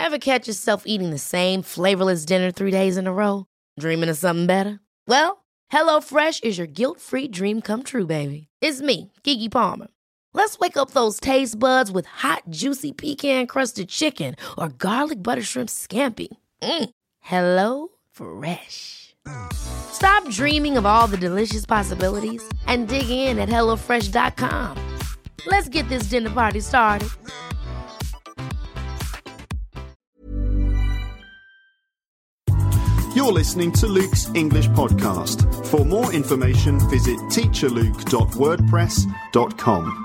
Ever catch yourself eating the same flavorless dinner 3 days in a row? Dreaming of something better? Well, HelloFresh is your guilt-free dream come true, baby. It's me, Keke Palmer. Let's wake up those taste buds with hot, juicy pecan-crusted chicken or garlic butter shrimp scampi. Hello Fresh. Stop dreaming of all the delicious possibilities and dig in at HelloFresh.com. Let's get this dinner party started. You're listening to Luke's English Podcast. For more information, visit teacherluke.wordpress.com.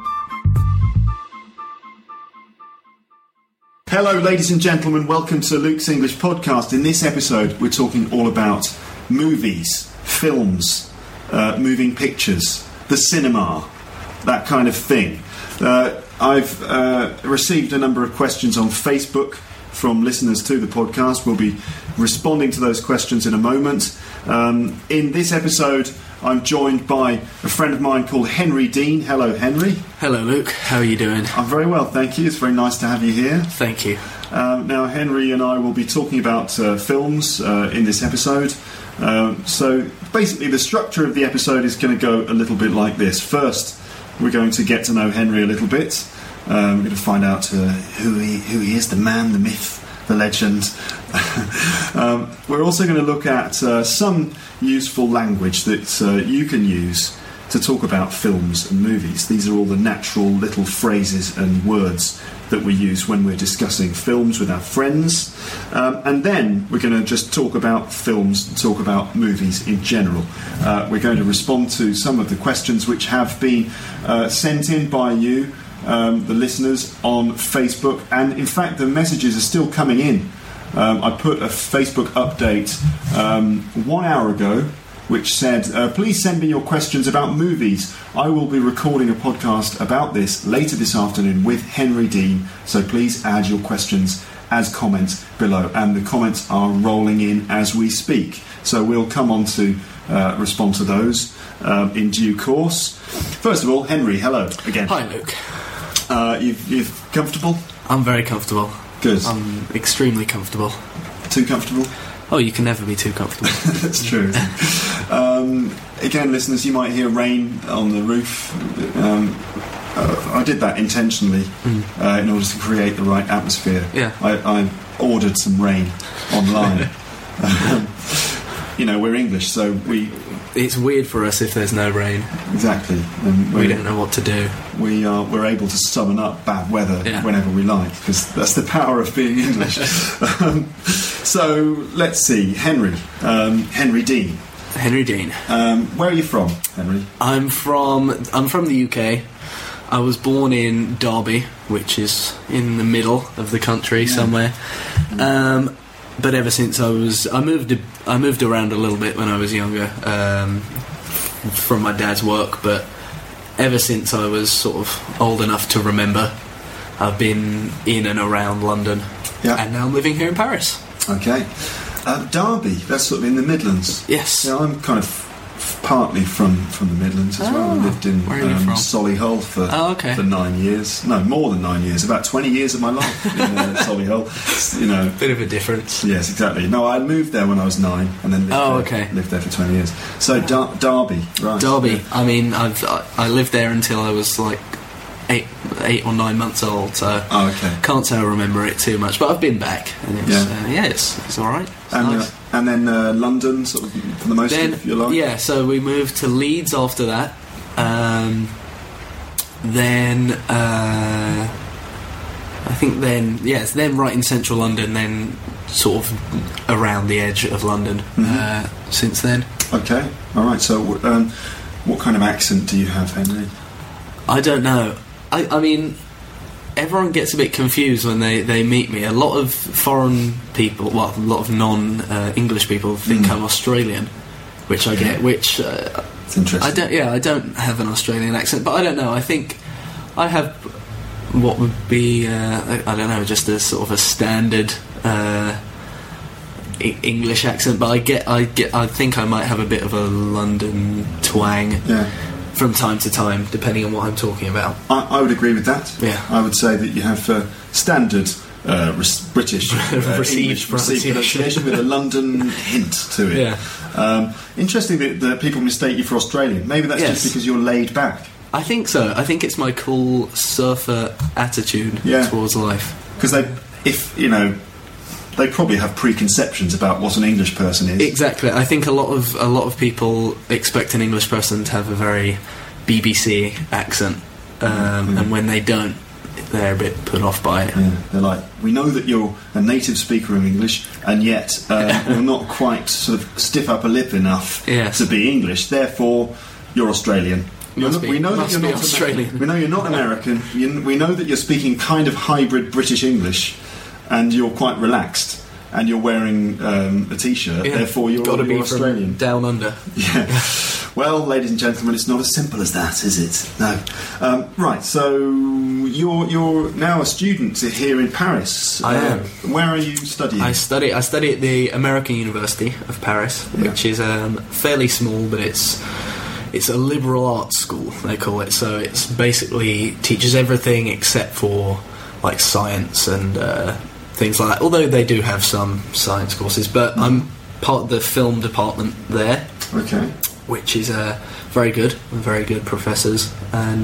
Hello, ladies and gentlemen. Welcome to Luke's English Podcast. In this episode, we're talking all about movies, films, moving pictures, the cinema, that kind of thing. I've received a number of questions on Facebook from listeners to the podcast. We'll be responding to those questions in a moment. In this episode, I'm joined by a friend of mine called Henry Dean. Hello, Henry. Hello, Luke. How are you doing? I'm very well, thank you. It's very nice to have you here. Thank you. Now, Henry and I will be talking about films in this episode. So, basically, the structure of the episode is going to go a little bit like this. First, we're going to get to know Henry a little bit. We're going to find out who he is, the man, the myth, the legend. We're also going to look at some useful language that you can use to talk about films and movies. These are all the natural little phrases and words that we use when we're discussing films with our friends. And then we're going to just talk about films and talk about movies in general. We're going to respond to some of the questions which have been sent in by you, the listeners, on Facebook, and in fact the messages are still coming in. I put a Facebook update 1 hour ago which said, please send me your questions about movies. I will be recording a podcast about this later this afternoon with Henry Dean, so please add your questions as comments below, and the comments are rolling in as we speak, so we'll come on to respond to those in due course. First of all, Henry, hello again. Hi, Luke. You're comfortable? I'm very comfortable. Good. I'm extremely comfortable. Too comfortable? Oh, you can never be too comfortable. That's true. Again, listeners, you might hear rain on the roof. I did that intentionally in order to create the right atmosphere. Yeah. I ordered some rain online. We're English, so it's weird for us if there's no rain. Exactly. We don't know what to do. We're able to summon up bad weather whenever we like, because that's the power of being English. So let's see, Henry Dean. Henry Dean. Where are you from, Henry? I'm from the UK. I was born in Derby, which is in the middle of the country somewhere. But ever since I moved around a little bit when I was younger, from my dad's work. But ever since I was sort of old enough to remember, I've been in and around London, and now I'm living here in Paris. Okay, Derby. That's sort of in the Midlands. Yes. Yeah, I'm kind of partly from the Midlands as well. I lived in Solihull for 9 years. No, more than 9 years. About 20 years of my life in Solihull. Bit of a difference. Yes, exactly. No, I moved there when I was 9, and then lived there for 20 years. So Derby, right? Derby. Yeah. I mean, I lived there until I was like 8 or 9 months old. So can't say I remember it too much. But I've been back, and it's all right. Nice. And then London, sort of, for the most of your life? Yeah, so we moved to Leeds after that. Then right in central London, then sort of around the edge of London since then. Okay, alright, so what kind of accent do you have, Henry? I don't know. I mean, everyone gets a bit confused when they meet me. A lot of foreign people, a lot of non-English people think I'm Australian, which I get. Which it's interesting. I don't have an Australian accent, but I don't know. I think I have what would be just a sort of a standard English accent. But I think I might have a bit of a London twang. Yeah. From time to time, depending on what I'm talking about. I would agree with that. Yeah. I would say that you have standard British Received pronunciation with a London hint to it. Yeah. Interesting that people mistake you for Australian. Maybe that's just because you're laid back. I think so. I think it's my cool surfer attitude towards life. Because they probably have preconceptions about what an English person is. Exactly. I think a lot of people expect an English person to have a very BBC accent, and when they don't, they're a bit put off by it. Yeah. They're like, we know that you're a native speaker of English, and yet you're not quite sort of stiff upper lip enough to be English. Therefore, you're Australian. We know that you're not Australian. We know you're not American. We know that you're speaking kind of hybrid British English, and you're quite relaxed, and you're wearing a T-shirt. Yeah. Therefore, you're Australian. From down under. Yeah. Well, ladies and gentlemen, it's not as simple as that, is it? No. Right. So you're now a student here in Rice. I am. Where are you studying? I study at the American University of Paris, which is fairly small, but it's a liberal arts school, they call it. So it's basically teaches everything except for like science and things like that. Although they do have some science courses, but I'm part of the film department there. Okay. Which is very good professors, and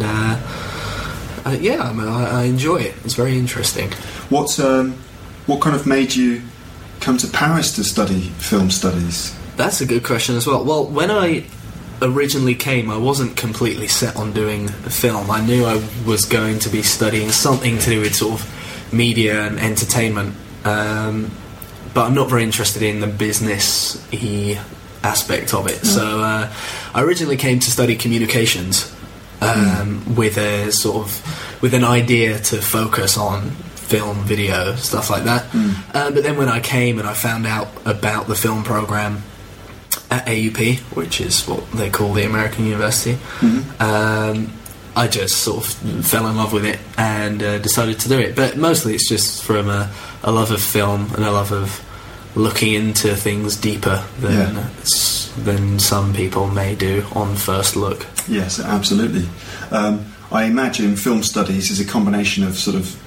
I enjoy it. It's very interesting. What kind of made you come to Paris to study film studies? That's a good question as well. Well, when I originally came, I wasn't completely set on doing film. I knew I was going to be studying something to do with sort of media and entertainment, but I'm not very interested in the business-y aspect of it. So I originally came to study communications with an idea to focus on film, video, stuff like that. But then when I came and I found out about the film program at AUP, which is what they call the American University, I just sort of fell in love with it and decided to do it. But mostly it's just from a love of film and a love of looking into things deeper than some people may do on first look. Yes, absolutely. I imagine film studies is a combination of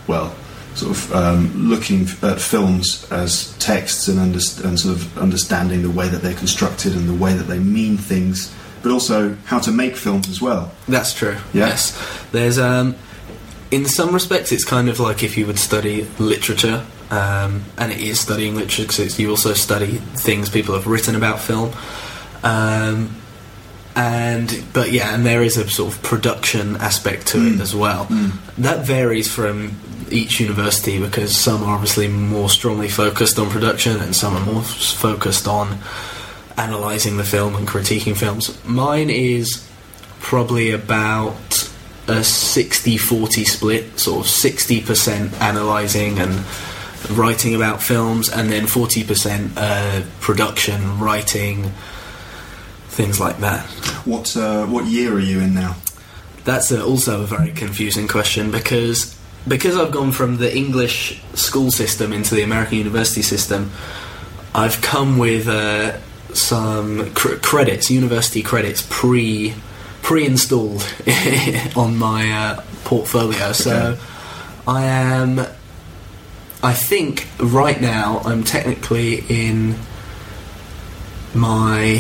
looking at films as texts and sort of understanding the way that they're constructed and the way that they mean things, but also how to make films as well. That's true. Yeah? Yes. There's in some respects it's kind of like if you would study literature, and it is studying literature because you also study things people have written about film, and there is a sort of production aspect to it as well. That varies from each university because some are obviously more strongly focused on production and some are more focused on analysing the film and critiquing films. Mine is probably about a 60-40 split, sort of 60% analysing and writing about films, and then 40% production, writing, things like that. What year are you in now? That's also a very confusing question because I've gone from the English school system into the American university system. I've come with some credits, university credits, pre-installed on my portfolio. Okay. So I think right now I'm technically in my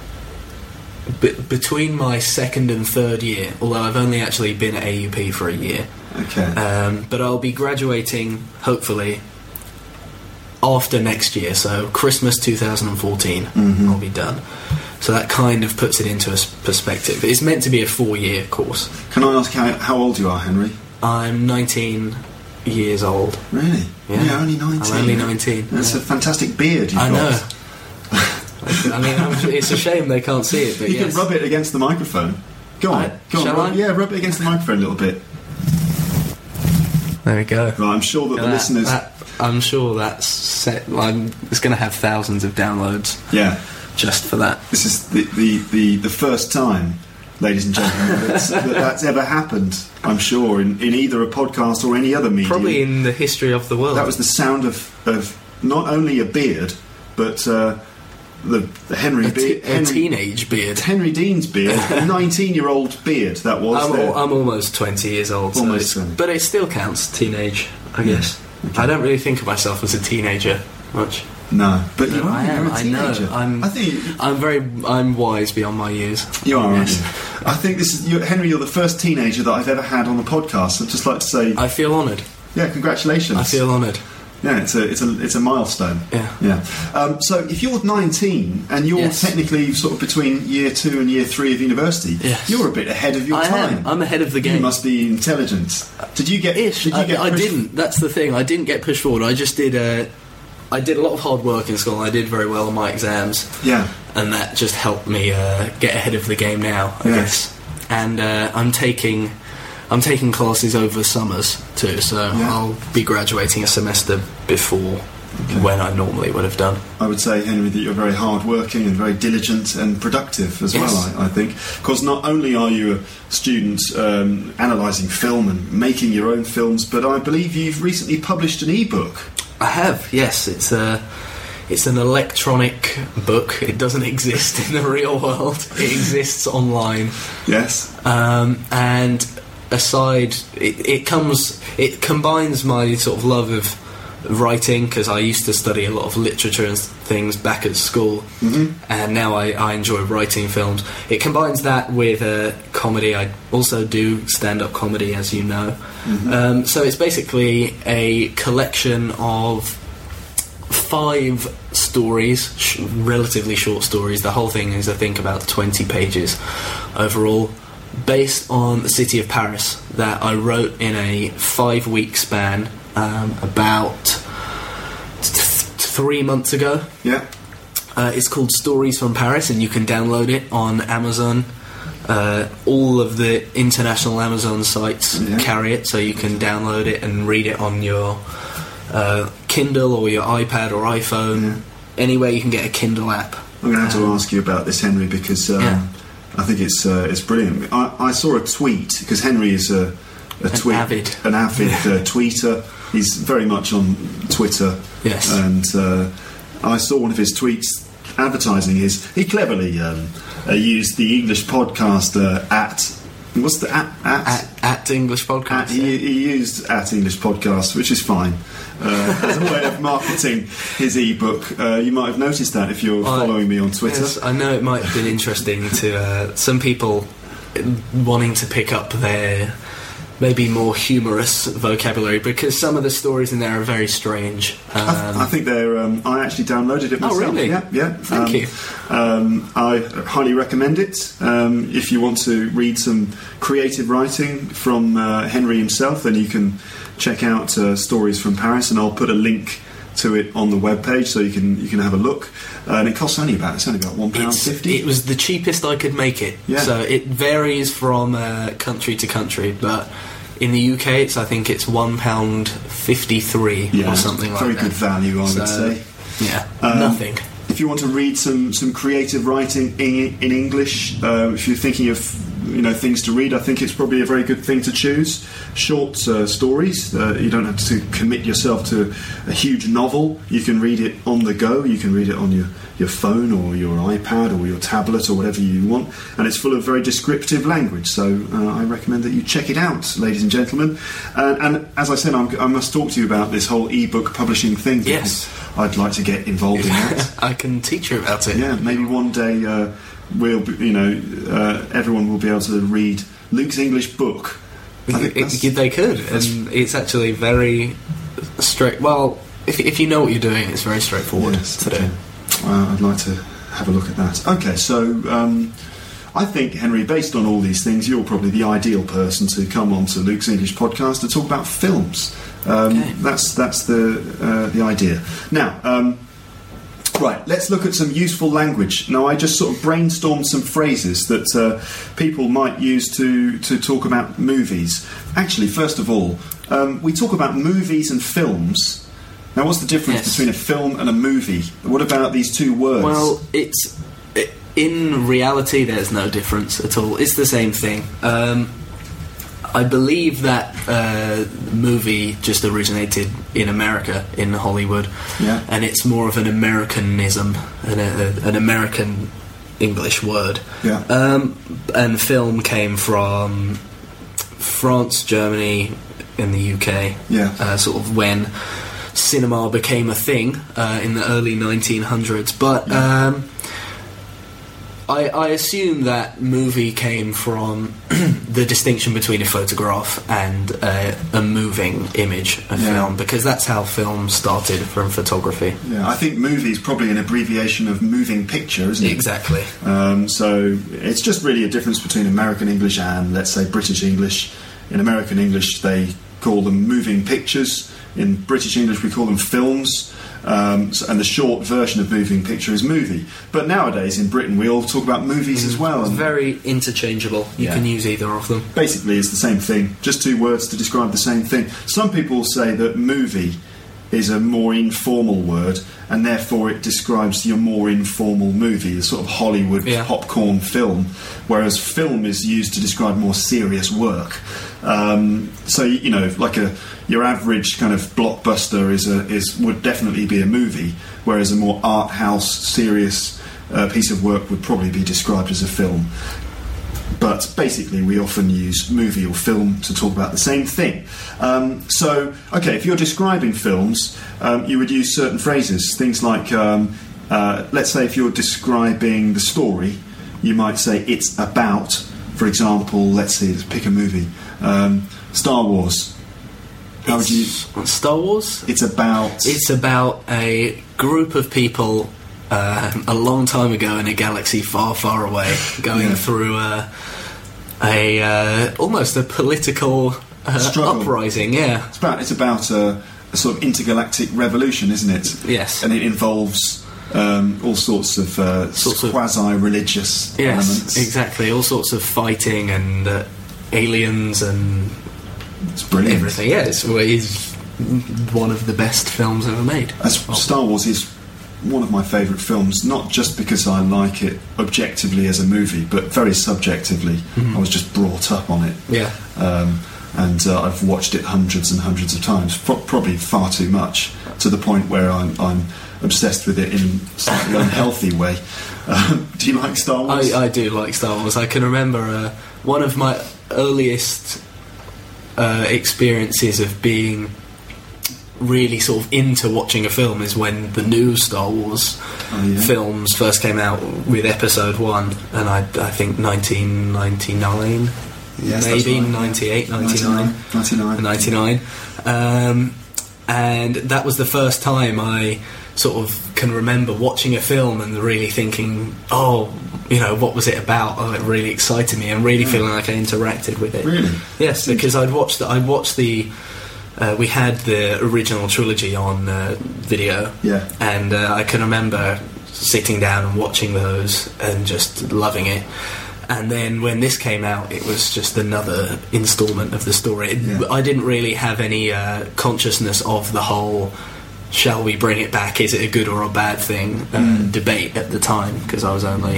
between my second and third year, although I've only actually been at AUP for a year. Okay. But I'll be graduating hopefully after next year, so Christmas 2014 I'll be done. So that kind of puts it into a perspective. It's meant to be a 4-year course. Can I ask how old you are, Henry? I'm 19 years old. Really? Yeah. You're only 19? I'm only 19. That's a fantastic beard you've got. know. I mean, it's a shame they can't see it, but you can rub it against the microphone. Go on. Shall I? Yeah, rub it against the microphone a little bit. There we go. Right, I'm sure that the listeners... I'm sure that's set... it's going to have thousands of downloads. Yeah. Just for that. This is the first time, ladies and gentlemen, that's ever happened, I'm sure, in either a podcast or any other medium. Probably in the history of the world. That was the sound of not only a beard, but... the Henry beard, a teenage beard. Henry Dean's beard, a 19-year-old beard. That was. I'm almost 20 years old, almost 20. But it still counts teenage, I guess. Okay. I don't really think of myself as a teenager much. No, but you No, are. I am. You're a I know. teenager. I'm wise beyond my years. You are, aren't Yes. you? I think Henry, you're the first teenager that I've ever had on the podcast. I'd just like to say, I feel honoured. yeah, congratulations. I feel honoured. Yeah, it's a milestone. Yeah. So if you're 19 and you're Yes. technically sort of between year 2 and year 3 of university, Yes. you're a bit ahead of your time. I'm ahead of the game. You must be intelligent. Did you get? Ish. Did you get? I pushed- didn't. That's the thing. I didn't get pushed forward. I just did. I did a lot of hard work in school. And I did very well on my exams, Yeah. and that just helped me get ahead of the game now, I Yes. guess. And I'm taking classes over summers too, so Yeah. I'll be graduating a semester before when I normally would have done. I would say, Henry, that you're very hard-working and very diligent and productive as Yes. well, I think. Because not only are you a student analysing film and making your own films, but I believe you've recently published an e-book. I have, yes. It's an electronic book. It doesn't exist in the real world. It exists online. Yes. And aside, it combines my sort of love of writing, because I used to study a lot of literature and things back at school, and now I enjoy writing films. It combines that with comedy. I also do stand-up comedy, as you know. So it's basically a collection of 5 stories, relatively short stories. The whole thing is, I think, about 20 pages overall, based on the city of Paris, that I wrote in a 5-week span about 3 months ago. Yeah. It's called Stories from Paris, and you can download it on Amazon. All of the international Amazon sites carry it, so you can download it and read it on your Kindle or your iPad or iPhone. Anywhere you can get a Kindle app. I'm going to have to ask you about this, Henry, because I think it's brilliant. I saw a tweet, because Henry is an avid tweeter. He's very much on Twitter. Yes. And I saw one of his tweets advertising he cleverly used the English podcast at... What's the at English Podcast? He used at English Podcast, which is fine, as a way of marketing his e-book. You might have noticed that if you're following me on Twitter. Yes, I know it might have been interesting to some people wanting to pick up their maybe more humorous vocabulary, because some of the stories in there are very strange. I think they're... I actually downloaded it myself. Oh, really? Yeah. Thank you. I highly recommend it. If you want to read some creative writing from Henry himself, then you can check out Stories from Paris, and I'll put a link to it on the webpage so you can have a look. And it costs only about £1.50. It was the cheapest I could make it. Yeah. So it varies from country to country, but in the UK I think it's £1.53 or something like that. Very good value, I would say. Yeah, nothing. If you want to read some creative writing in English, if you're thinking of things to read, I think it's probably a very good thing to choose. Short stories. You don't have to commit yourself to a huge novel. You can read it on the go. You can read it on your phone or your iPad or your tablet or whatever you want, and it's full of very descriptive language. So I recommend that you check it out, ladies and gentlemen. And as I said, I must talk to you about this whole e-book publishing thing. Yes, I'd like to get involved in that. I can teach you about it. Yeah, maybe one day everyone will be able to read Luke's English book. They could, and it's actually very straight. Well, if you know what you're doing, it's very straightforward to do. I'd like to have a look at that. Okay, so I think, Henry, based on all these things, you're probably the ideal person to come on to Luke's English podcast to talk about films. That's the idea. Now, right, let's look at some useful language. Now, I just sort of brainstormed some phrases that people might use to talk about movies. Actually, first of all, we talk about movies and films. Now, what's the difference between a film and a movie? What about these two words? Well, in reality, there's no difference at all. It's the same thing. I believe that movie just originated in America, in Hollywood, and it's more of an Americanism, an American English word. And film came from France, Germany, in the UK. Yeah. Sort of when cinema became a thing in the early 1900s. But I assume that movie came from the distinction between a photograph and a moving image of film, because that's how film started, from photography. Yeah, I think movie is probably an abbreviation of moving picture, isn't it? Exactly. So it's just really a difference between American English and, let's say, British English. In American English, they call them moving pictures. In British English, we call them films. And the short version of moving picture is movie. But nowadays in Britain we all talk about movies as well. It's very interchangeable. You can use either of them. Basically it's the same thing, just two words to describe the same thing. Some people say that movie is a more informal word, and therefore it describes your more informal movie, the sort of Hollywood popcorn film, whereas film is used to describe more serious work. So, you know, like your average kind of blockbuster would definitely be a movie, whereas a more art house, serious piece of work would probably be described as a film. But basically we often use movie or film to talk about the same thing. So, okay, if you're describing films, you would use certain phrases, things like, let's say if you're describing the story, you might say it's about, for example, let's pick a movie, Star Wars. How would you... Star Wars? It's about a group of people a long time ago in a galaxy far, far away, going through almost a political uprising. Yeah, it's about a sort of intergalactic revolution, isn't it? Yes, and it involves all sorts of quasi-religious elements. Exactly, all sorts of fighting and aliens and it's brilliant. Everything. Yeah, it's one of the best films ever made. Star Wars is one of my favourite films, not just because I like it objectively as a movie, but very subjectively. I was just brought up on it. Yeah. And I've watched it hundreds and hundreds of times, probably far too much, to the point where I'm obsessed with it in a slightly unhealthy way. Do you like Star Wars? I do like Star Wars. I can remember one of my earliest experiences of being really sort of into watching a film is when the new Star Wars films first came out with Episode 1, and I think 1999, maybe right, 98, 99. And that was the first time I sort of can remember watching a film and really thinking, what was it about? Oh, it really excited me, and really feeling like I interacted with it. Really? Yes, because I'd watched the we had the original trilogy on video, and I can remember sitting down and watching those and just loving it. And then when this came out, it was just another instalment of the story. I didn't really have any consciousness of the whole shall we bring it back, is it a good or a bad thing debate at the time, because I was only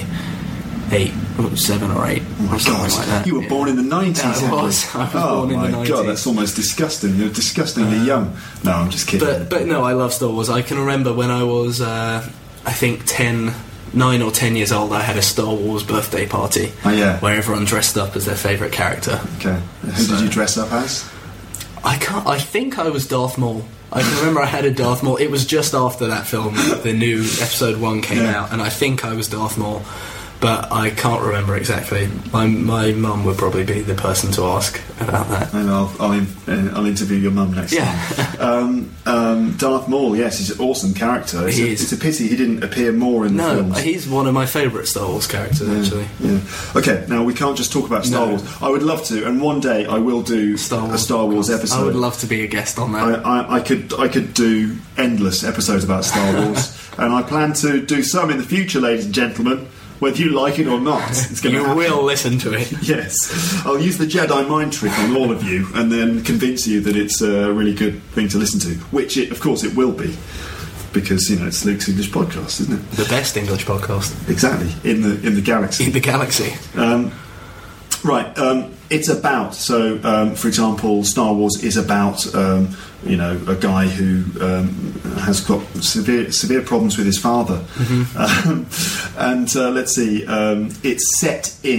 7 or 8 or something like that. You were born in the 90s. I was born in the 90s. Oh my God, that's almost disgusting. You're disgustingly young. No, I'm just kidding. But no, I love Star Wars. I can remember when I was I think 9 or 10 years old, I had a Star Wars birthday party where everyone dressed up as their favourite character. Okay. Who did you dress up as? I think I was Darth Maul. I can remember I had a Darth Maul. It was just after that film, the new Episode 1 came out, and I think I was Darth Maul, but I can't remember exactly. My mum would probably be the person to ask about that. And I'll interview your mum next time. Darth Maul, yes, he's an awesome character. It's a pity he didn't appear more in the films. No, he's one of my favourite Star Wars characters, actually. Yeah. Okay, now we can't just talk about Star Wars. I would love to, and one day I will do a Star Wars episode. I would love to be a guest on that. I could do endless episodes about Star Wars, and I plan to do some in the future, ladies and gentlemen. Whether you like it or not, it's going to happen. You will listen to it. Yes. I'll use the Jedi mind trick on all of you and then convince you that it's a really good thing to listen to, which, of course, it will be. Because, it's Luke's English podcast, isn't it? The best English podcast. Exactly. In the galaxy. In the galaxy. Right. It's about... So, for example, Star Wars is about... a guy who has got severe problems with his father, and let's see, it's set in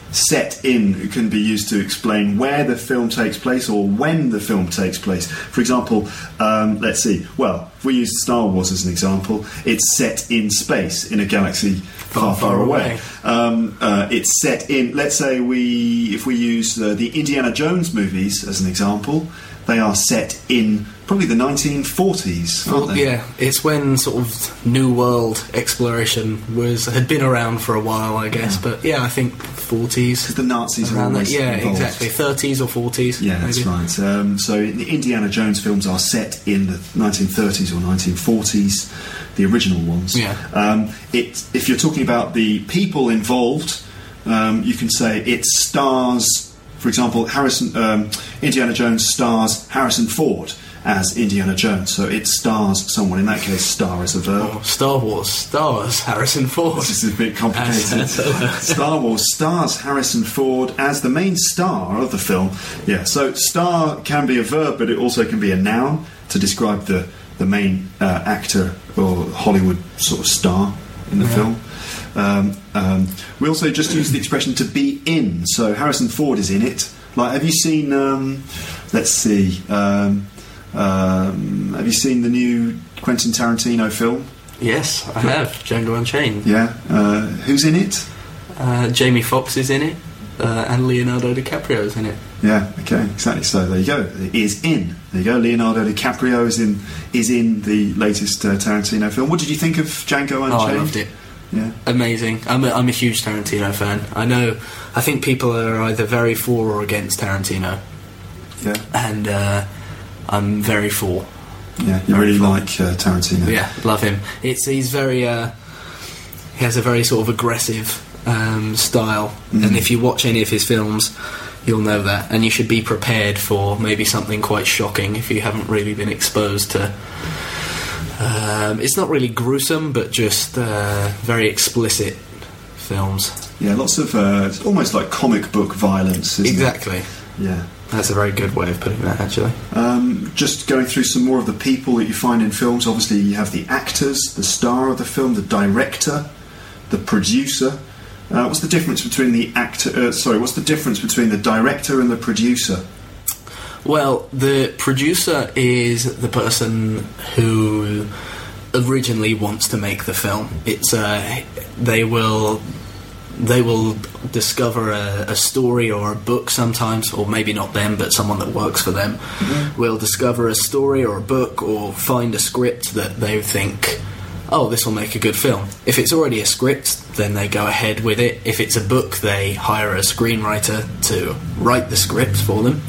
set in can be used to explain where the film takes place or when the film takes place. For example, let's see. Well, if we use Star Wars as an example, it's set in space in a galaxy far, far away. It's set in. Let's say if we use the Indiana Jones movies as an example, they are set in probably the 1940s, aren't they? Yeah, it's when sort of New World exploration had been around for a while, I guess. Yeah. But yeah, I think 40s. Because the Nazis are around always that. Yeah, involved. exactly. 30s or 40s. Yeah, that's maybe. right. So the Indiana Jones films are set in the 1930s or 1940s, the original ones. Yeah. If you're talking about the people involved, you can say it stars. For example, Indiana Jones stars Harrison Ford as Indiana Jones, so it stars someone. In that case, star is a verb. Oh, Star Wars stars Harrison Ford. This is a bit complicated. Star Wars stars Harrison Ford as the main star of the film. Yeah, so star can be a verb, but it also can be a noun to describe the main actor or Hollywood sort of star in the film. We also just use the expression to be in. So Harrison Ford is in it. Like, have you seen? Let's see. Have you seen the new Quentin Tarantino film? Yes, I have. Django Unchained. Yeah. Who's in it? Jamie Foxx is in it, and Leonardo DiCaprio is in it. Yeah. Okay. Exactly. So there you go. It is in. There you go. Leonardo DiCaprio is in the latest Tarantino film. What did you think of Django Unchained? Oh, I loved it. Yeah. Amazing. I'm a huge Tarantino fan. I think people are either very for or against Tarantino. Yeah. And I'm very for. Yeah, you really like Tarantino. Yeah, love him. He's very. He has a very sort of aggressive style, and if you watch any of his films, you'll know that. And you should be prepared for maybe something quite shocking if you haven't really been exposed to. It's not really gruesome, but just very explicit films. Yeah, lots of it's almost like comic book violence. Isn't Exactly. It? Yeah. That's a very good way of putting that, actually. Just going through some more of the people that you find in films. Obviously, you have the actors, the star of the film, the director, the producer. What's the difference between the actor? What's the difference between the director and the producer? Well, the producer is the person who originally wants to make the film. It's they will discover a story or a book sometimes, or maybe not them, but someone that works for them will discover a story or a book or find a script that they think, oh, this will make a good film. If it's already a script, then they go ahead with it. If it's a book, they hire a screenwriter to write the script for them.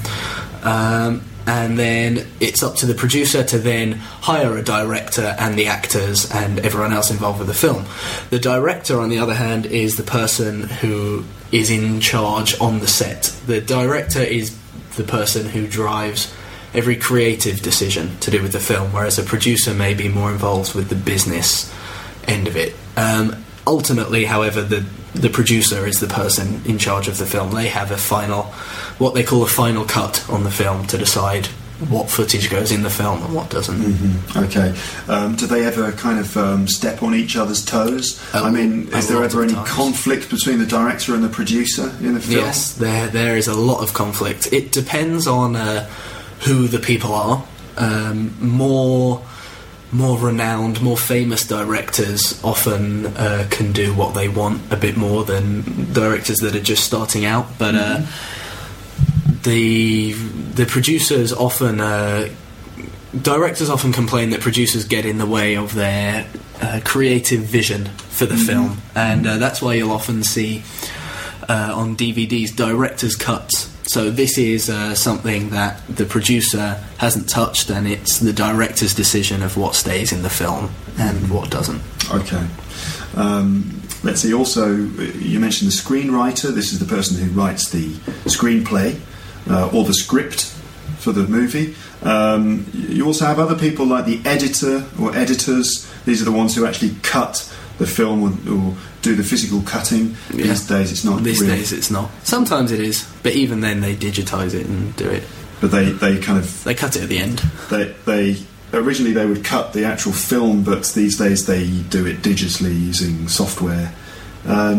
And then it's up to the producer to then hire a director and the actors and everyone else involved with the film. The director, on the other hand, is the person who is in charge on the set. The director is the person who drives every creative decision to do with the film, whereas a producer may be more involved with the business end of it. Ultimately, however, the producer is the person in charge of the film. They have what they call a final cut on the film to decide what footage goes in the film and what doesn't. Mm-hmm. Okay. Do they ever kind of step on each other's toes? I mean, is there ever any conflict between the director and the producer in the film? Yes, there is a lot of conflict. It depends on who the people are. More renowned, more famous directors often can do what they want a bit more than directors that are just starting out. But the producers often, directors often complain that producers get in the way of their creative vision for the film, and that's why you'll often see on DVDs director's cuts. So this is something that the producer hasn't touched, and it's the director's decision of what stays in the film and what doesn't. Okay. Let's see, also, you mentioned the screenwriter. This is the person who writes the screenplay or the script for the movie. You also have other people like the editor or editors. These are the ones who actually cut the film or do the physical cutting. Yeah. These days it's not. These days it's not. Sometimes it is, but even then they digitise it and do it. But they kind of... They cut it at the end. They originally they would cut the actual film, but these days they do it digitally using software.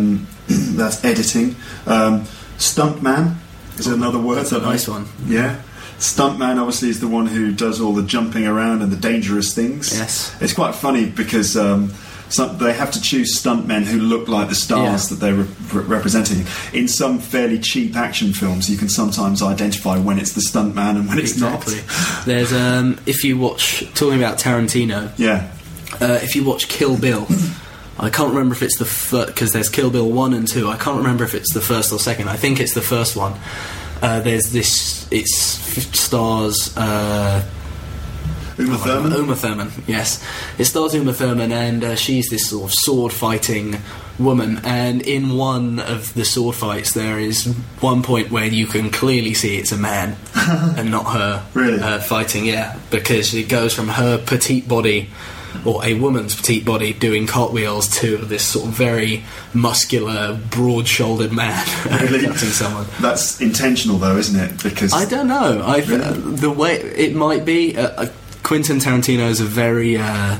That's editing. Stuntman is another word. That's a nice one. Yeah. Stuntman obviously is the one who does all the jumping around and the dangerous things. Yes. It's quite funny because they have to choose stuntmen who look like the stars that they're representing. In some fairly cheap action films, you can sometimes identify when it's the stuntman and when it's not. There's if you watch, talking about Tarantino, if you watch Kill Bill, I can't remember if it's the first, because there's Kill Bill 1 and 2. I can't remember if it's the first or second. I think it's the first one. There's this, it stars Uma Thurman? Uma Thurman, yes. It stars Uma Thurman, and she's this sort of sword-fighting woman, and in one of the sword fights there is one point where you can clearly see it's a man and not her fighting, because it goes from her petite body, or a woman's petite body, doing cartwheels to this sort of very muscular, broad-shouldered man cutting someone. That's intentional, though, isn't it? Because I don't know. The way it might be, Quentin Tarantino is a very,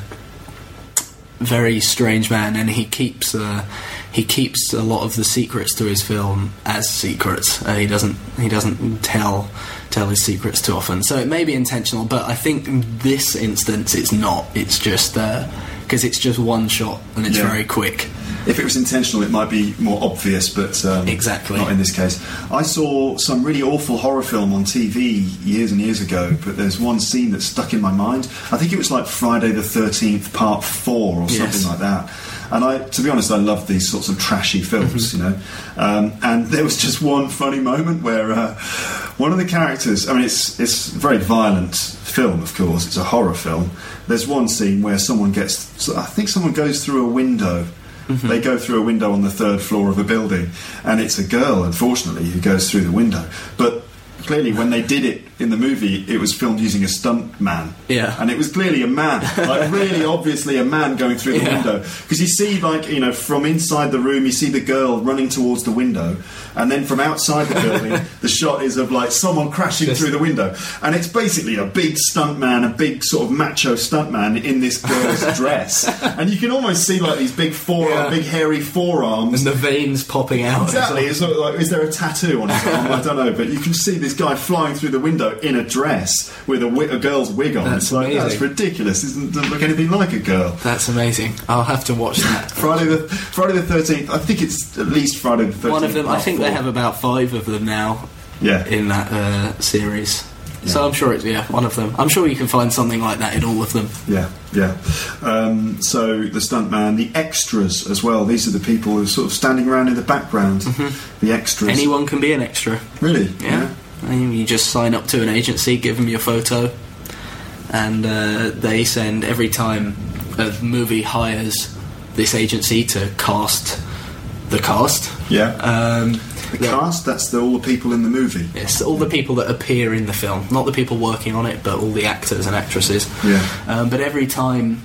very strange man, and he keeps a lot of the secrets to his film as secrets. He doesn't tell his secrets too often. So it may be intentional, but I think in this instance it's not. It's just because it's just one shot and it's very quick. If it was intentional, it might be more obvious, but exactly not in this case. I saw some really awful horror film on TV years and years ago, but there's one scene that stuck in my mind. I think it was like Friday the 13th Part 4 or something like that. And to be honest, I love these sorts of trashy films, you know. And there was just one funny moment where one of the characters, I mean, it's a very violent film, of course. It's a horror film. There's one scene where someone goes through a window. They go through a window on the 3rd floor of a building, and it's a girl, unfortunately, who goes through the window. But clearly, when they did it in the movie, it was filmed using a stunt man. Yeah. And it was clearly a man, like really obviously a man going through the window. Because you see, like, you know, from inside the room, you see the girl running towards the window, and then from outside the building, the shot is of, like, someone crashing through the window. And it's basically a big stunt man, a big sort of macho stunt man in this girl's dress. And you can almost see, like, these big big hairy forearms. And the veins popping out. Exactly. It's sort of like, is there a tattoo on his arm? I don't know. But you can see this guy flying through the window in a dress with a girl's wig on. That's amazing. That's ridiculous. It doesn't look anything like a girl. That's amazing. I'll have to watch that. Friday the 13th. I think it's at least Friday the 13th. One of them. I think they have about 5 of them now. Yeah. In that series. Yeah. So I'm sure it's one of them. I'm sure you can find something like that in all of them. Yeah. So the stuntman, the extras as well. These are the people who are sort of standing around in the background. The extras. Anyone can be an extra. Really? Yeah. And you just sign up to an agency, give them your photo, and they send, every time a movie hires this agency to cast the cast. Yeah. The cast, that's all the people in the movie. Yes, all the people that appear in the film. Not the people working on it, but all the actors and actresses. Yeah. But every time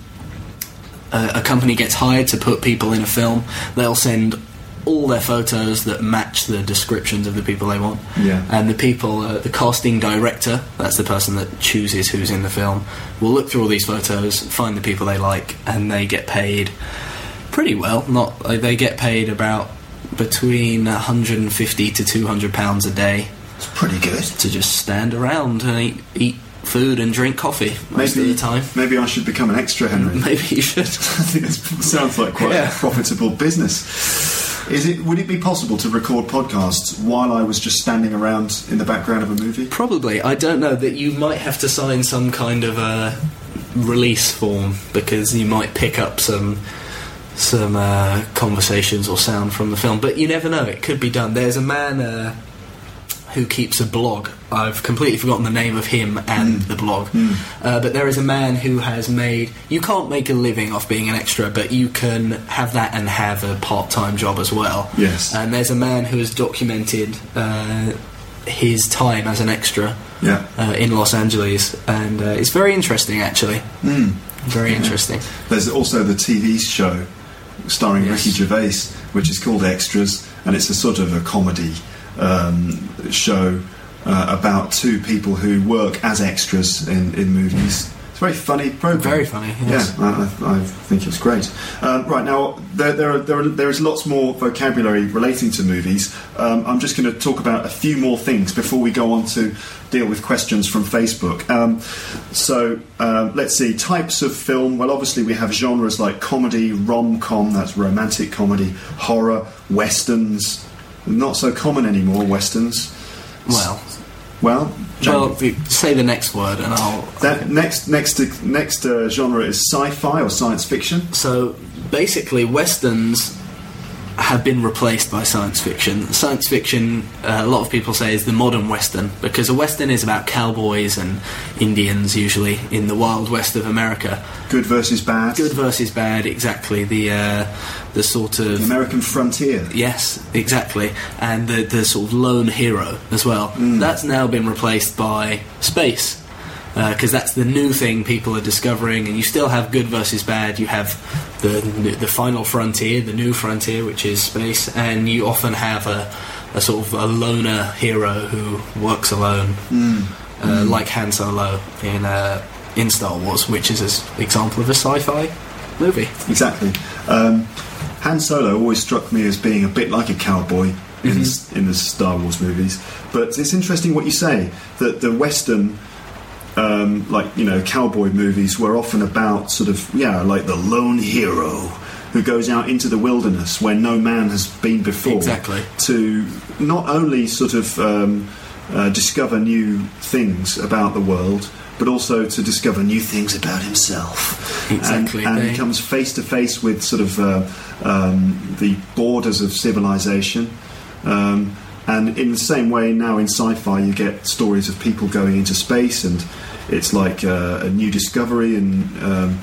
a company gets hired to put people in a film, they'll send all their photos that match the descriptions of the people they want. Yeah. And the people, the casting director, that's the person that chooses who's in the film, will look through all these photos, find the people they like, and they get paid pretty well. They get paid about between £150 to £200 a day. It's pretty good. To just stand around and eat food and drink coffee most of the time. Maybe I should become an extra, Henry. Maybe you should. I think this sounds like quite a profitable business. Would it be possible to record podcasts while I was just standing around in the background of a movie? Probably. I don't know. That you might have to sign some kind of a release form, because you might pick up some conversations or sound from the film, but you never know. It could be done. There's a man who keeps a blog. I've completely forgotten the name of him and the blog. But there is a man who has made... You can't make a living off being an extra, but you can have that and have a part-time job as well. Yes. And there's a man who has documented his time as an extra in Los Angeles, and it's very interesting, actually. Very interesting. There's also the TV show starring Ricky Gervais, which is called Extras, and it's a sort of a comedy show about 2 people who work as extras in movies. It's a very funny program. Very funny, yes. Yeah, I think it's great. Right, now, there is lots more vocabulary relating to movies. I'm just going to talk about a few more things before we go on to deal with questions from Facebook. Let's see, types of film. Well, obviously we have genres like comedy, rom-com, that's romantic comedy, horror, westerns. Not so common anymore, westerns. Well, say the next word and I'll... That next genre is sci-fi or science fiction. So, basically, westerns have been replaced by science fiction. Science fiction, a lot of people say, is the modern western, because a western is about cowboys and Indians, usually, in the wild west of America. Good versus bad. Good versus bad, exactly. The sort of... The American frontier. Yes, exactly. And the sort of lone hero as well. That's now been replaced by space. Because that's the new thing people are discovering, and you still have good versus bad. You have the final frontier, the new frontier, which is space, and you often have a sort of a loner hero who works alone, like Han Solo in Star Wars, which is an example of a sci-fi movie. Exactly. Han Solo always struck me as being a bit like a cowboy in the Star Wars movies, but it's interesting what you say, that the Western... cowboy movies were often about like the lone hero who goes out into the wilderness where no man has been before. Exactly. To not only discover new things about the world, but also to discover new things about himself. Exactly. And he comes face to face with the borders of civilization. And in the same way, now in sci-fi, you get stories of people going into space, and it's like a new discovery and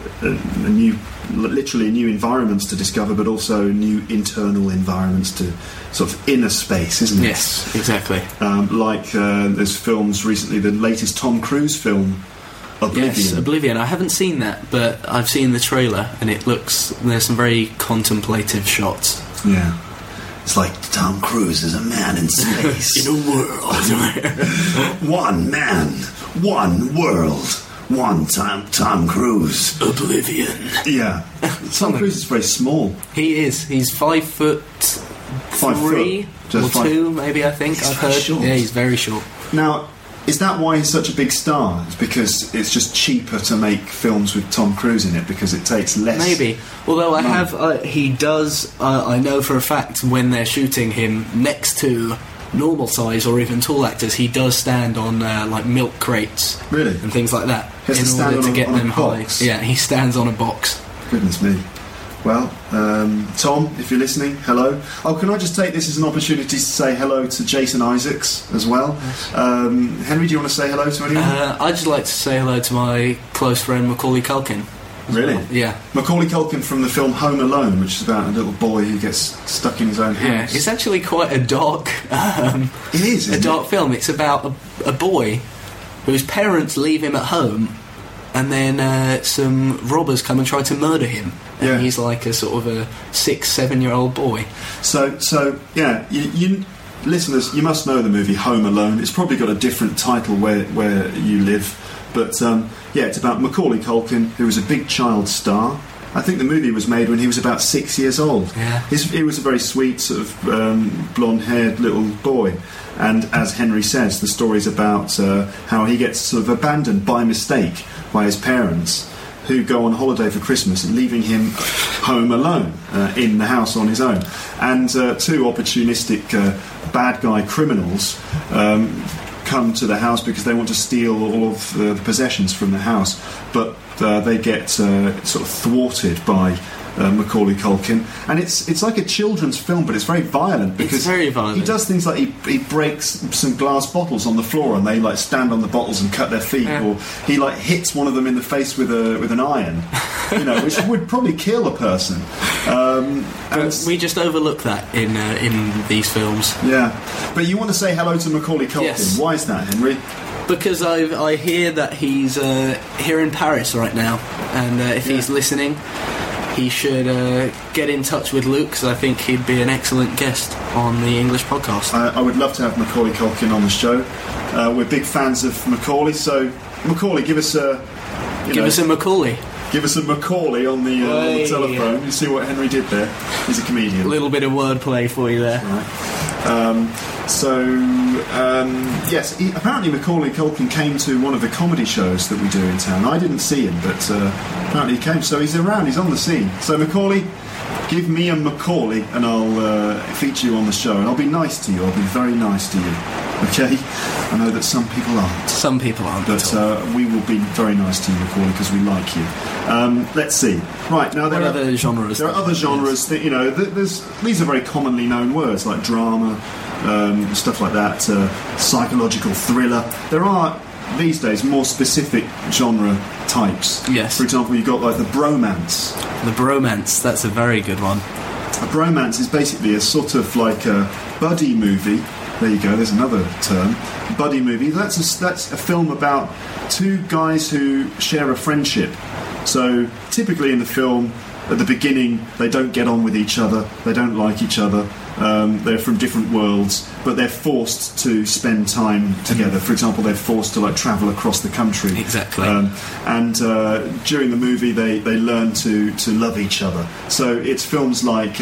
literally new environments to discover, but also new internal environments to sort of inner space, isn't it? Yes, exactly. There's films recently, the latest Tom Cruise film, Oblivion. Yes, Oblivion. I haven't seen that, but I've seen the trailer, and there's some very contemplative shots. Yeah. It's like Tom Cruise is a man in space. In a world. One man, one world, one Tom Cruise. Oblivion. Yeah. Tom Cruise is very small. He is. He's 5 foot 3 or 2, maybe, I think. I've heard. Short. Yeah, he's very short. Now, is that why he's such a big star? It's because it's just cheaper to make films with Tom Cruise in it because it takes less. Maybe. Although he does. I know for a fact when they're shooting him next to normal size or even tall actors, he does stand on milk crates, really, and things like that in order to get them high. Yeah, he stands on a box. Goodness me. Well, Tom, if you're listening, hello. Oh, can I just take this as an opportunity to say hello to Jason Isaacs as well? Yes. Henry, do you want to say hello to anyone? I'd just like to say hello to my close friend Macaulay Culkin. Really? Well. Yeah. Macaulay Culkin from the film Home Alone, which is about a little boy who gets stuck in his own house. Yeah, it's actually quite a dark... it is, a dark film. It's about a boy whose parents leave him at home, and then some robbers come and try to murder him. And he's like a sort of a 6-7-year-old boy. So yeah, you listeners, you must know the movie Home Alone. It's probably got a different title where you live, but it's about Macaulay Culkin, who was a big child star. I think the movie was made when he was about 6 years old. Yeah. He was a very sweet, sort of blonde-haired little boy. And as Henry says, the story's about how he gets sort of abandoned by mistake by his parents, who go on holiday for Christmas, leaving him home alone in the house on his own. And two opportunistic bad guy criminals come to the house because they want to steal all of the possessions from the house, but they get sort of thwarted by Macaulay Culkin, and it's like a children's film, but it's very violent because it's very violent. He does things like he breaks some glass bottles on the floor, and they like stand on the bottles and cut their feet, or he like hits one of them in the face with an iron, which would probably kill a person. But we just overlook that in these films. Yeah, but you want to say hello to Macaulay Culkin? Yes. Why is that, Henry? Because I hear that he's here in Paris right now, and if he's listening, he should get in touch with Luke, because I think he'd be an excellent guest on the English podcast. I would love to have Macaulay Culkin on the show. We're big fans of Macaulay, so Macaulay, give us Give us a Macaulay. Give us a Macaulay on the telephone. You see what Henry did there? He's a comedian. A little bit of wordplay for you there. Right. Yes, apparently Macaulay Culkin came to one of the comedy shows that we do in town. I didn't see him, but apparently he came. So he's around, he's on the scene. So Macaulay, give me a Macaulay and I'll feature you on the show. And I'll be nice to you. I'll be very nice to you. Okay? I know that some people aren't. Some people aren't. But we will be very nice to you, Macaulay, because we like you. Let's see. Right, now there are other genres. There are other genres that, these are very commonly known words, like drama, stuff like that, psychological thriller. There are, these days, more specific genre types. Yes. For example, you've got, like, the bromance. The bromance, that's a very good one. A bromance is basically a sort of like a buddy movie. There you go, there's another term. Buddy movie. That's a film about two guys who share a friendship. So, typically in the film, at the beginning, they don't get on with each other, they don't like each other, they're from different worlds, but they're forced to spend time together. For example, they're forced to travel across the country. Exactly. And during the movie, they learn to love each other. So it's films like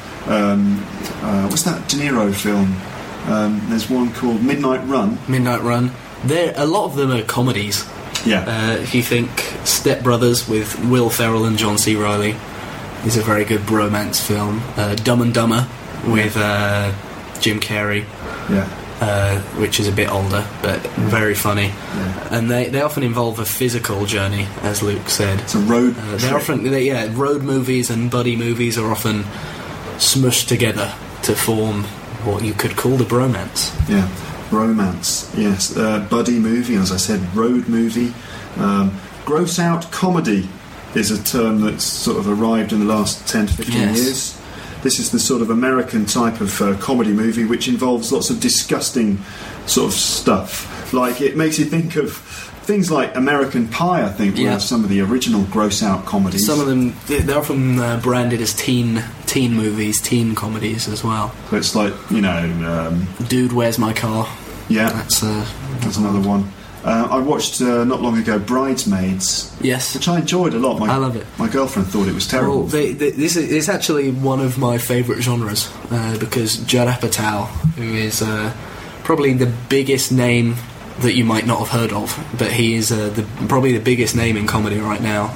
what's that De Niro film? There's one called Midnight Run. Midnight Run. A lot of them are comedies. Yeah. If you think Step Brothers with Will Ferrell and John C. Reilly is a very good bromance film. Dumb and Dumber with Jim Carrey. Yeah. Which is a bit older, but very funny. Yeah. And they often involve a physical journey, as Luke said. It's a road trip. Road movies and buddy movies are often smushed together to form what you could call the bromance. Yeah, romance, yes. Buddy movie, as I said, road movie. Gross out comedy is a term that's sort of arrived in the last 10 to 15 years. This is the sort of American type of comedy movie which involves lots of disgusting sort of stuff. Like, it makes you think of things like American Pie, I think, were some of the original gross-out comedies. Some of them, they're often branded as teen movies, teen comedies as well. So it's like, Dude, Where's My Car? Yeah. That's another one. I watched, not long ago, Bridesmaids. Yes. Which I enjoyed a lot. I love it. My girlfriend thought it was terrible. Well, this is actually one of my favourite genres, because Judd Apatow, who is probably the biggest name that you might not have heard of, but he is probably the biggest name in comedy right now,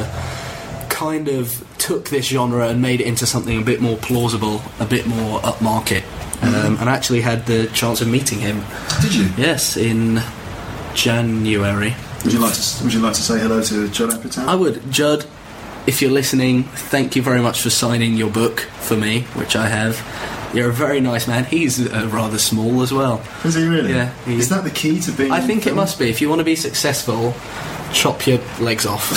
kind of took this genre and made it into something a bit more plausible, a bit more upmarket, and I actually had the chance of meeting him. Did you? Yes, in January. Would you like to say hello to Judd Apatow? I would. Judd, if you're listening, thank you very much for signing your book for me, which I have. You're a very nice man. He's rather small as well. Is he really? Yeah. Is that the key to being... I think it must be. If you want to be successful, chop your legs off.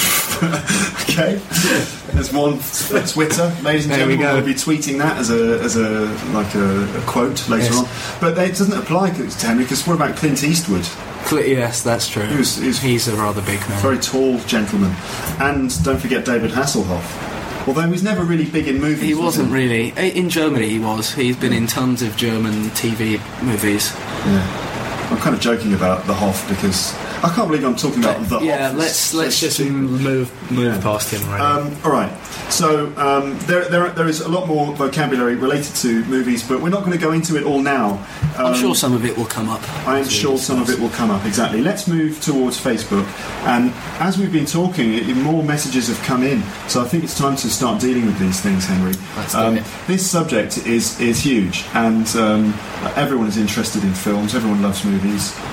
Okay. There's one for Twitter. Ladies and gentlemen, we'll be tweeting that as a quote later on. But it doesn't apply to Henry, because what about Clint Eastwood? Yes, that's true. He's a rather big man. Very tall gentleman. And don't forget David Hasselhoff. Although he was never really big in movies. He wasn't really. In Germany he was. He's been in tons of German TV movies. Yeah. I'm kind of joking about the Hoff because I can't believe I'm talking about the Hoff. Yeah, let's just move past him. Really. All right. So there is a lot more vocabulary related to movies, but we're not going to go into it all now. I'm sure some of it will come up. I am sure some of it will come up, exactly. Let's move towards Facebook. And as we've been talking, more messages have come in. So I think it's time to start dealing with these things, Henry. Let's do it. This subject is huge, and everyone is interested in films. Everyone loves movies.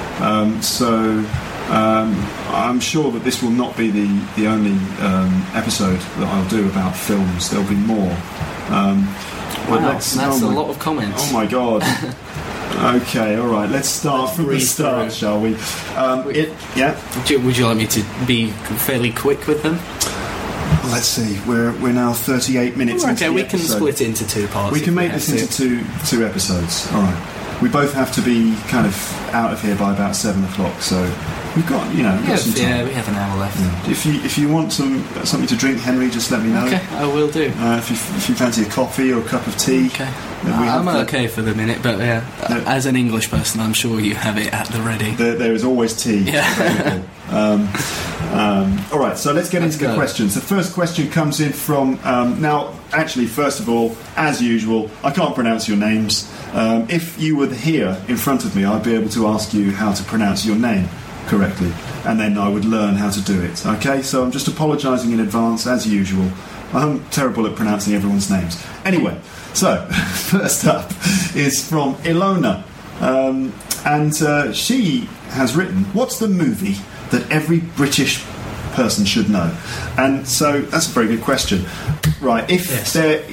I'm sure that this will not be the only episode that I'll do about films. There'll be more. Wow, that's a lot of comments. Oh my god. Okay, all right. Let's start from the start, shall we? Would you like me to be fairly quick with them? Let's see. We're now 38 minutes into the we episode. can split into two parts. We can make this into two episodes. All right. We both have to be kind of out of here by about 7 o'clock, so we've got some time. Yeah, we have an hour left. Yeah. If you want something to drink, Henry, just let me know. Okay, I will do. If you fancy a coffee or a cup of tea. Okay. I'm okay for the minute, but as an English person, I'm sure you have it at the ready. There is always tea available. All right, so let's get into the questions. The first question comes in from now. Actually, first of all, as usual, I can't pronounce your names. If you were here in front of me, I'd be able to ask you how to pronounce your name correctly, and then I would learn how to do it. Okay, so I'm just apologising in advance, as usual. I'm terrible at pronouncing everyone's names. Anyway, so first up is from Ilona, and she has written, "What's the movie that every British person should know?" And so that's a very good question. Right, if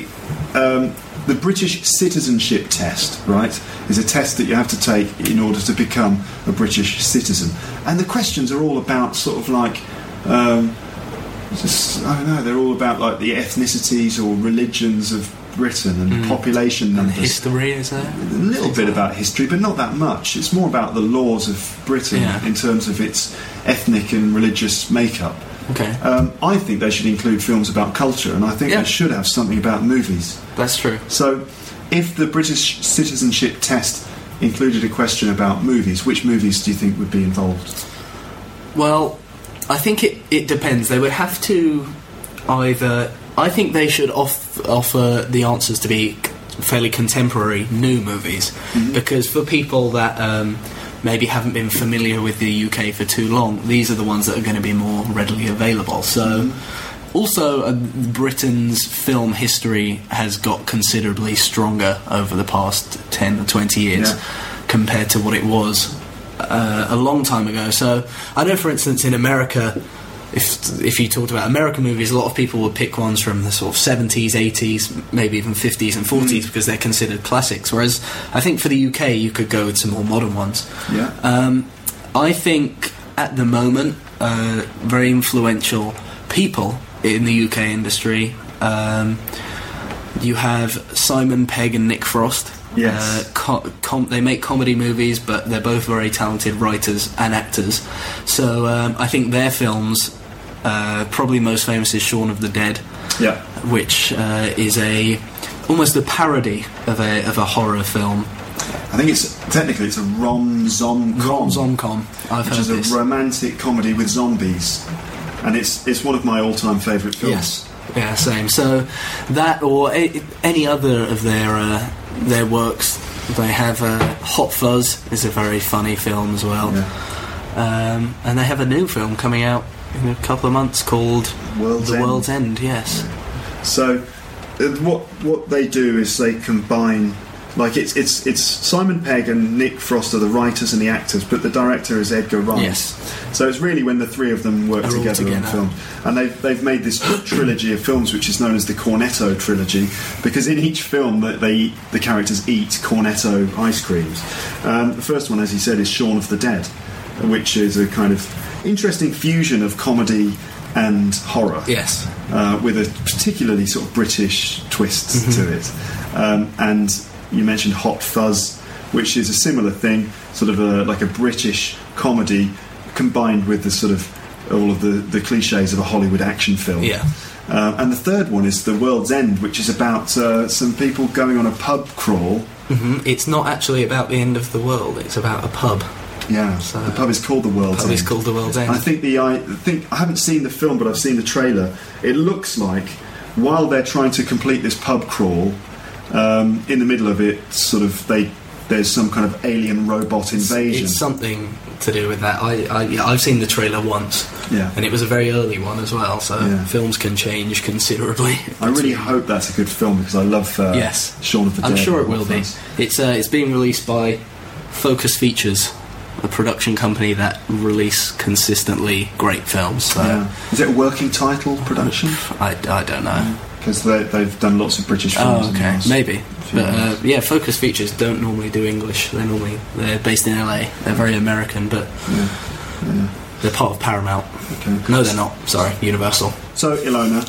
the British citizenship test, right, is a test that you have to take in order to become a British citizen. And the questions are all about sort of like, I don't know, they're all about like the ethnicities or religions of Britain and population numbers. And history, is there? A little bit about history, but not that much. It's more about the laws of Britain in terms of its ethnic and religious makeup. Okay. I think they should include films about culture, and I think they should have something about movies. That's true. So, if the British citizenship test included a question about movies, which movies do you think would be involved? Well, I think it depends. They would have to either... I think they should offer the answers to be fairly contemporary, new movies, because for people that maybe haven't been familiar with the UK for too long, these are the ones that are going to be more readily available. So, also, Britain's film history has got considerably stronger over the past 10 or 20 years compared to what it was a long time ago. So, I know, for instance, in America, if you talked about American movies, a lot of people would pick ones from the sort of 70s, 80s, maybe even 50s and 40s because they're considered classics. Whereas I think for the UK, you could go with some more modern ones. Yeah. I think at the moment, very influential people in the UK industry. You have Simon Pegg and Nick Frost. Yes. They make comedy movies, but they're both very talented writers and actors. So I think their films, probably most famous is Shaun of the Dead, which is almost a parody of a horror film. I think it's a rom-zom-com. Rom-zom-com. I've heard this. Which is a romantic comedy with zombies, and it's one of my all-time favourite films. Yes. Yeah, same. So that, or any other of their works, they have Hot Fuzz is a very funny film as well, and they have a new film coming out in a couple of months called World's End. Yes. So what they do is they combine, like it's Simon Pegg and Nick Frost are the writers and the actors, but the director is Edgar Wright. Yes. So it's really when the three of them work together on film, and they've made this trilogy of films which is known as the Cornetto trilogy, because in each film the characters eat Cornetto ice creams. The first one, as he said, is Shaun of the Dead, which is a kind of interesting fusion of comedy and horror. Yes. With a particularly sort of British twist to it. And you mentioned Hot Fuzz, which is a similar thing, sort of like a British comedy combined with the sort of all of the cliches of a Hollywood action film. Yeah. And the third one is The World's End, which is about some people going on a pub crawl. It's not actually about the end of the world, it's about a pub. Yeah, so the pub is called The World's End. The pub is called The World's End. I think I haven't seen the film, but I've seen the trailer. It looks like while they're trying to complete this pub crawl, in the middle of it, sort of there's some kind of alien robot invasion. It's something to do with that. I've seen the trailer once, and it was a very early one as well. So films can change considerably. I really hope that's a good film because I love Shaun of the Dead. I'm sure it will be. It's being released by Focus Features, a production company that release consistently great films. So. Is it a working title production? I don't know. Because they've done lots of British films. Oh, okay, maybe. But Focus Features don't normally do English. They're based in LA. They're very American, but they're part of Paramount. Okay. No, they're not. Sorry, Universal. So, Ilona,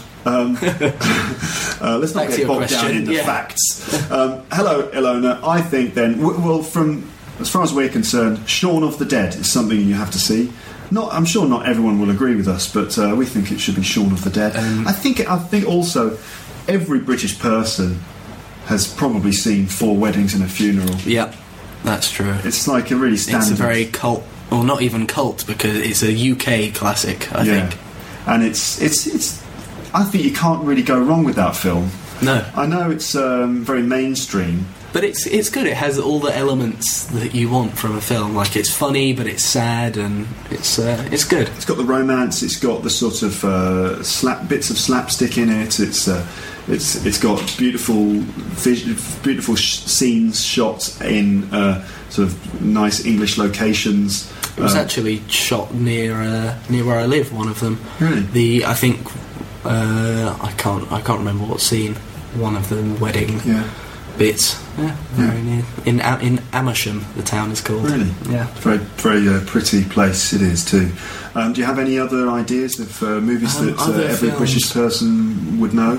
let's not get bogged down in the facts. Hello, Ilona. I think then, from as far as we're concerned, Shaun of the Dead is something you have to see. I'm sure not everyone will agree with us, but we think it should be Shaun of the Dead. I think also every British person has probably seen 4 Weddings and a Funeral. Yeah, that's true. It's like a really standard. It's a very cult or not even cult, because it's a UK classic, I think. And it's I think you can't really go wrong with that film. No. I know it's very mainstream, but it's good. It has all the elements that you want from a film. Like, it's funny, but it's sad, and it's good. It's got the romance. It's got the sort of bits of slapstick in it. It's got beautiful scenes shot in sort of nice English locations. It was actually shot near where I live. One of them. Really? I think I can't remember what scene. One of the wedding bits. Yeah, very near in Amersham, the town is called. Really? Yeah. Very very pretty place it is too. Do you have any other ideas of movies that every British person would know?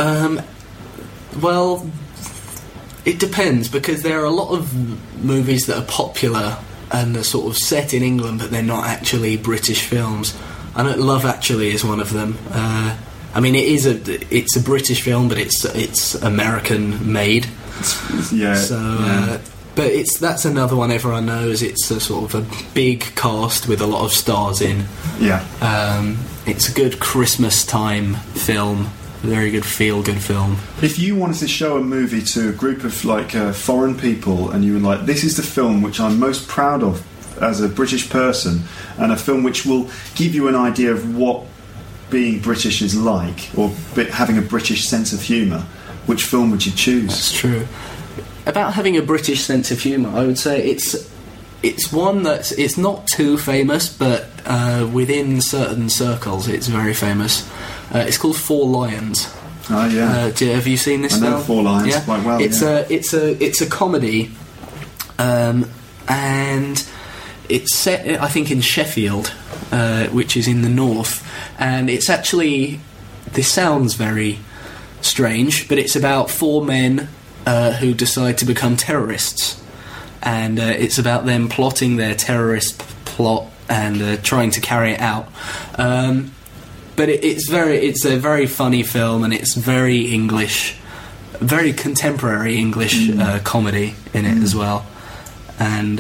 Well, it depends, because there are a lot of movies that are popular and are sort of set in England, but they're not actually British films. I know Love Actually is one of them. I mean, it's a British film, but it's American made. But that's another one everyone knows. It's a sort of a big cast with a lot of stars in. Yeah. It's a good Christmas time film. Very good feel-good film. If you wanted to show a movie to a group of foreign people, and you were like, "This is the film which I'm most proud of as a British person, and a film which will give you an idea of what being British is like, or having a British sense of humour," which film would you choose? That's true. About having a British sense of humour, I would say it's one it's not too famous, but within certain circles it's very famous. It's called Four Lions. Oh yeah. Have you seen this film? I know film? Four Lions quite well. It's a comedy, and it's set, I think, in Sheffield, which is in the north, and it's actually, this sounds very strange, but it's about four men who decide to become terrorists, and it's about them plotting their terrorist plot and trying to carry it out. But it's a very funny film, and it's very English, very contemporary English comedy in it as well, and.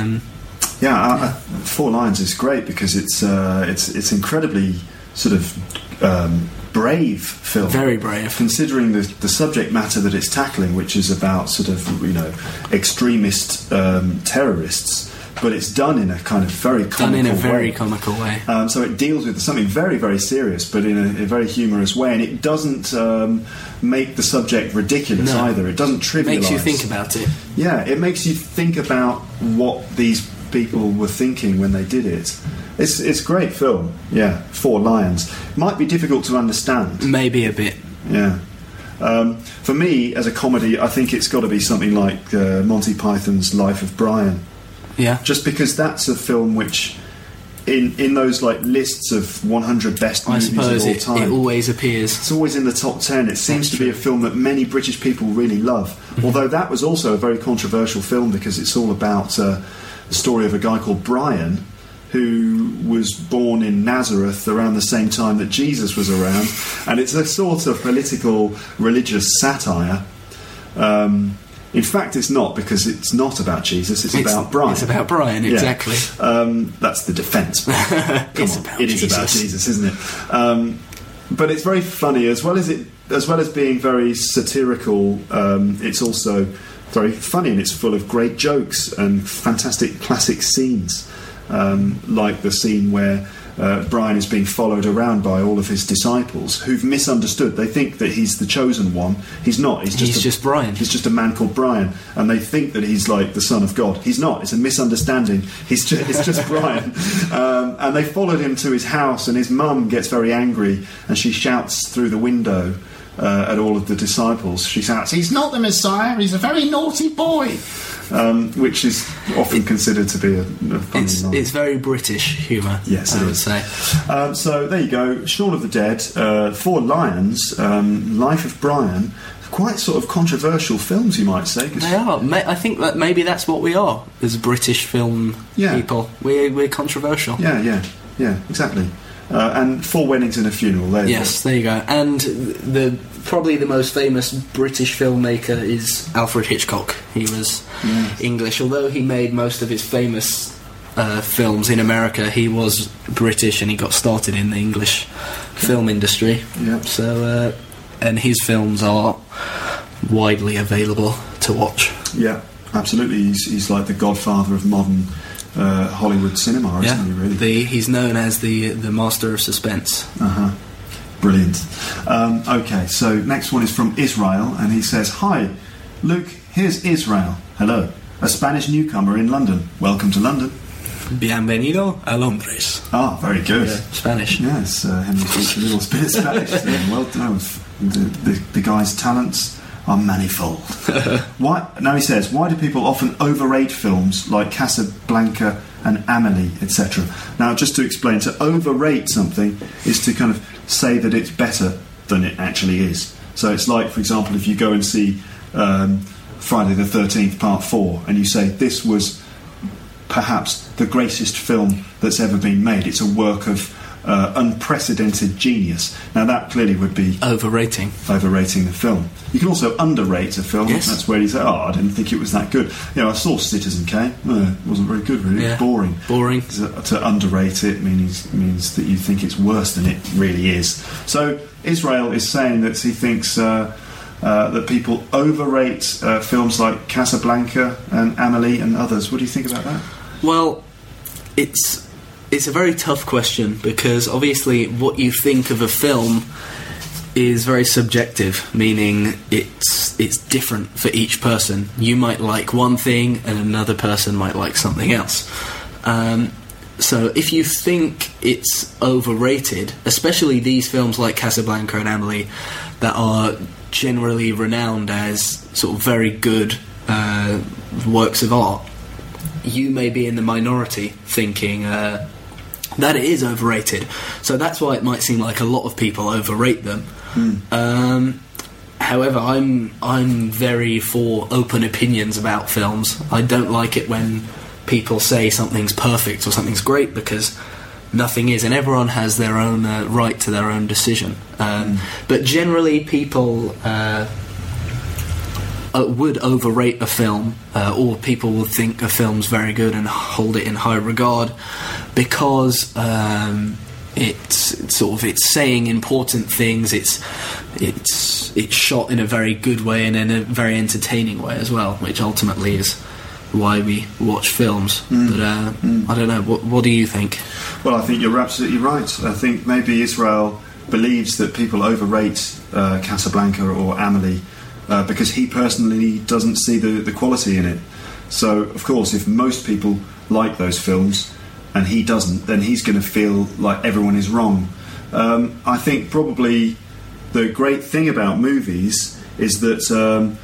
Four Lions is great because it's incredibly sort of brave film. Very brave, considering the subject matter that it's tackling, which is about sort of extremist terrorists. But it's done in a kind of very comical way. So it deals with something very, very serious, but in a very humorous way, and it doesn't make the subject ridiculous either. It doesn't trivialise. It makes you think about it. Yeah, it makes you think about what these people were thinking when they did it. It's a great film. Yeah, Four Lions. Might be difficult to understand. Maybe a bit. Yeah. For me, as a comedy, I think it's got to be something like Monty Python's Life of Brian. Yeah. Just because that's a film which, in those lists of 100 best movies of all time, it always appears. It's always in the top 10. It seems to be a film that many British people really love. Although that was also a very controversial film because it's all about the story of a guy called Brian, who was born in Nazareth around the same time that Jesus was around, and it's a sort of political, religious satire. In fact, it's not, because it's not about Jesus. It's about Brian. It's about Brian, exactly. That's the defence. It is about Jesus, isn't it? But it's very funny, as well as being very satirical. It's also very funny, and it's full of great jokes and fantastic classic scenes, like the scene where Brian is being followed around by all of his disciples who've misunderstood. They think that he's the chosen one. He's not. He's just Brian. He's just a man called Brian, and they think that he's like the son of God. He's not. It's a misunderstanding. It's just Brian. And they followed him to his house, and his mum gets very angry, and she shouts through the window at all of the disciples. She shouts, "He's not the Messiah. He's a very naughty boy." Which is often considered to be a funny line. It's very British humour, yes, I would say. So there you go, Shaun of the Dead, Four Lions, Life of Brian, quite sort of controversial films, you might say. They are. I think that maybe that's what we are as British film people. We're controversial. Yeah, exactly. And Four Weddings and a Funeral. There you go. And probably the most famous British filmmaker is Alfred Hitchcock. He was English, although he made most of his famous films in America. He was British and he got started in the English film industry. Yeah. So, and his films are widely available to watch. Yeah, absolutely. He's like the godfather of modern Hollywood cinema, isn't he, really? He's known as the master of suspense. Brilliant. Okay, so next one is from Israel, and he says, "Hi, Luke, here's Israel. Hello. A Spanish newcomer in London. Welcome to London." Bienvenido a Londres. Ah, very good. Yeah, Spanish. Yes, Henry speaks a little bit of Spanish. Well done. The guy's talents are manifold. Why? Now he says, why do people often overrate films like Casablanca and Amélie, etc.? Now, just to explain, to overrate something is to kind of say that it's better than it actually is. So it's like, for example, if you go and see Friday the 13th Part 4 and you say this was perhaps the greatest film that's ever been made, it's a work of unprecedented genius. Now that clearly would be overrating the film. You can also underrate a film. Yes. That's where you say, I didn't think it was that good. I saw Citizen Kane. It wasn't very good, really. Yeah. It was boring. So, to underrate it means that you think it's worse than it really is. So Israel is saying that he thinks that people overrate films like Casablanca and Amélie and others. What do you think about that? Well, it's a very tough question, because obviously what you think of a film is very subjective, meaning it's different for each person. You might like one thing and another person might like something else. So if you think it's overrated, especially these films like Casablanca and Amélie that are generally renowned as sort of very good works of art, you may be in the minority thinking that it is overrated. So that's why it might seem like a lot of people overrate them. However, I'm very for open opinions about films. I don't like it when people say something's perfect or something's great, because nothing is, and everyone has their own right to their own decision. But generally people would overrate a film, or people will think a film's very good and hold it in high regard because it's saying important things. It's shot in a very good way and in a very entertaining way as well, which ultimately is why we watch films. But I don't know. What do you think? Well, I think you're absolutely right. I think maybe Israel believes that people overrate Casablanca or Amélie because he personally doesn't see the quality in it. So, of course, if most people like those films and he doesn't, then he's going to feel like everyone is wrong. I think probably the great thing about movies is that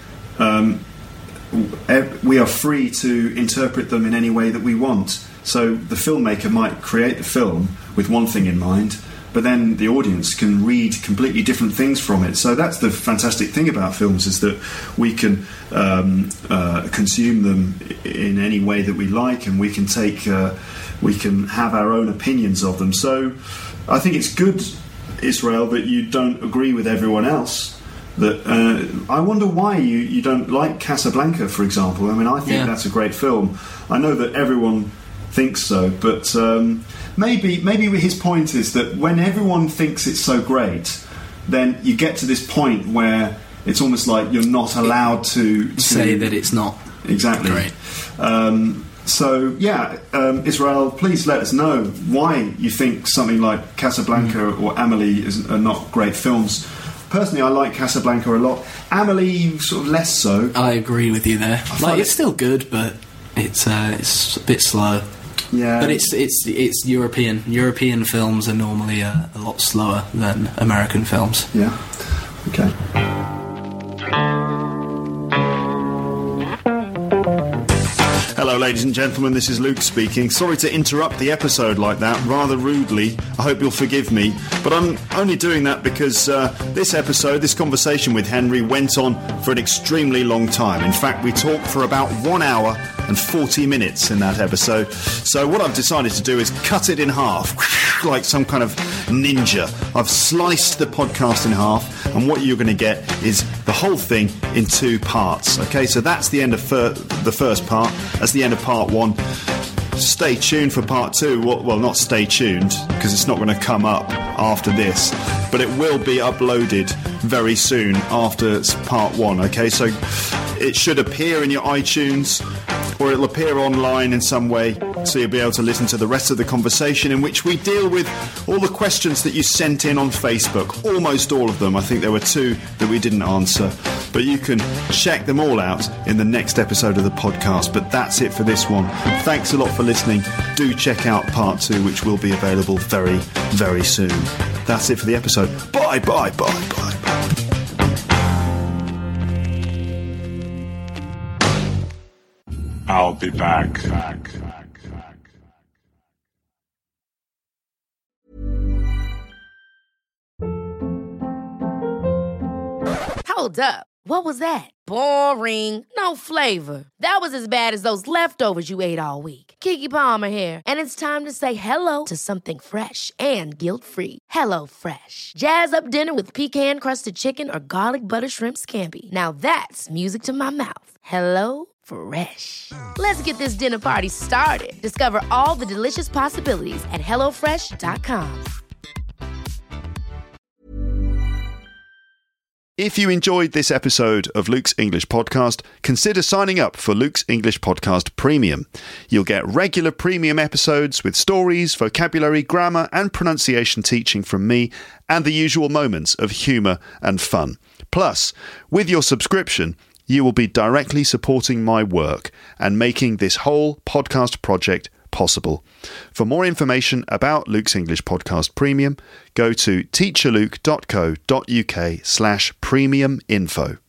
we are free to interpret them in any way that we want. So the filmmaker might create the film with one thing in mind, but then the audience can read completely different things from it. So that's the fantastic thing about films, is that we can consume them in any way that we like, and we can have our own opinions of them. So I think it's good, Israel, that you don't agree with everyone else. That I wonder why you don't like Casablanca, for example. I mean, I think that's a great film. I know that everyone thinks so, but maybe his point is that when everyone thinks it's so great, then you get to this point where it's almost like you're not allowed to say that it's not exactly great. Israel, please let us know why you think something like Casablanca or Amélie are not great films. Personally, I like Casablanca a lot. Amélie, sort of less so. I agree with you there. It's still good, but it's a bit slow. Yeah, but it's European. European films are normally a lot slower than American films. Yeah. Okay. Hello, ladies and gentlemen, this is Luke speaking. Sorry to interrupt the episode like that, rather rudely. I hope you'll forgive me. But I'm only doing that because this conversation with Henry went on for an extremely long time. In fact, we talked for about 1 hour and 40 minutes in that episode. So what I've decided to do is cut it in half, like some kind of ninja. I've sliced the podcast in half, and what you're going to get is the whole thing in 2 parts. Okay, so that's the end of the first part. That's the end of part 1. stay tuned for part 2. Well, not stay tuned, because it's not going to come up after this, but it will be uploaded very soon after part 1, okay? So it should appear in your iTunes, or it'll appear online in some way, so you'll be able to listen to the rest of the conversation, in which we deal with all the questions that you sent in on Facebook. Almost all of them. I think there were 2 that we didn't answer, but you can check them all out in the next episode of the podcast. But that's it for this one. Thanks a lot for listening. Do check out part 2, which will be available very, very soon. That's it for the episode. Bye, bye, bye, bye, bye. I'll be back. Hold up. What was that? Boring. No flavor. That was as bad as those leftovers you ate all week. Keke Palmer here, and it's time to say hello to something fresh and guilt-free. Hello Fresh. Jazz up dinner with pecan-crusted chicken or garlic butter shrimp scampi. Now that's music to my mouth. Hello Fresh. Let's get this dinner party started. Discover all the delicious possibilities at HelloFresh.com. If you enjoyed this episode of Luke's English Podcast, consider signing up for Luke's English Podcast Premium. You'll get regular premium episodes with stories, vocabulary, grammar and pronunciation teaching from me, and the usual moments of humour and fun. Plus, with your subscription, you will be directly supporting my work and making this whole podcast project possible. For more information about Luke's English Podcast Premium, go to teacherluke.co.uk/premium info.